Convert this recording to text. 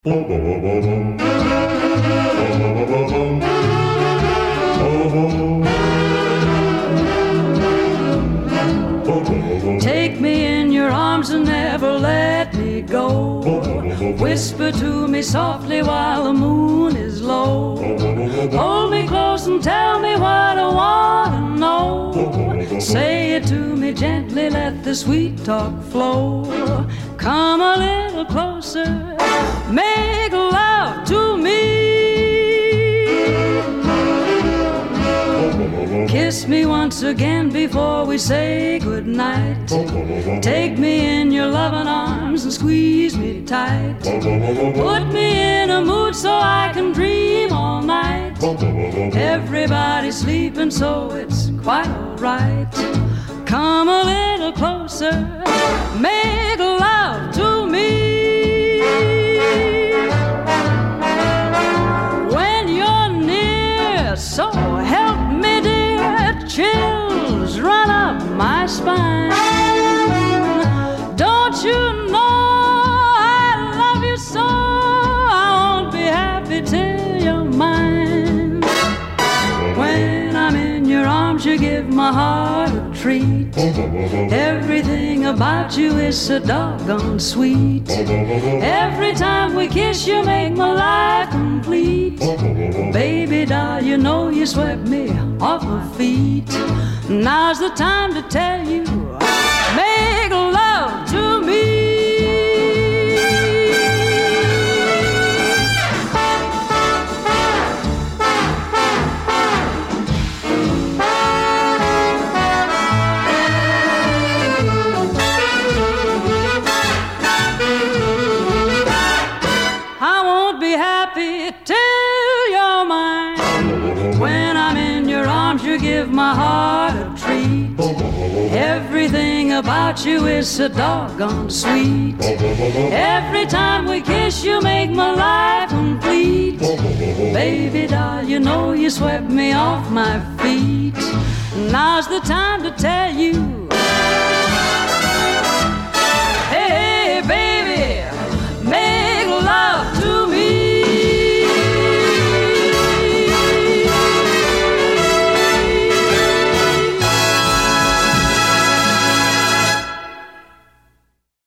Take me in your arms and never let me go. Whisper to me softly while the moon is low. Hold me close and tell me what I want to know. Say it to me gently, let the sweet talk flow. Come a little closer, make love to me. Kiss me once again before we say goodnight. Take me in your loving arms and squeeze me tight. Put me in a mood so I can dream all night. Everybody's sleeping so it's quite alright. Come a little closer, make love to me. When you're near, so help me dear, chills run up my spine. Don't you know I love you so? I won't be happy till you're mine. When I'm in your arms, you give my heart a treat. Everything about you is so doggone sweet. Every time we kiss, you make my life complete. Baby doll, you know you swept me off my feet. Now's the time to tell you, make love to me. My heart a treat. Everything about you is so doggone sweet. Every time we kiss, you make my life complete. Baby doll, you know you swept me off my feet. Now's the time to tell you, hey, baby.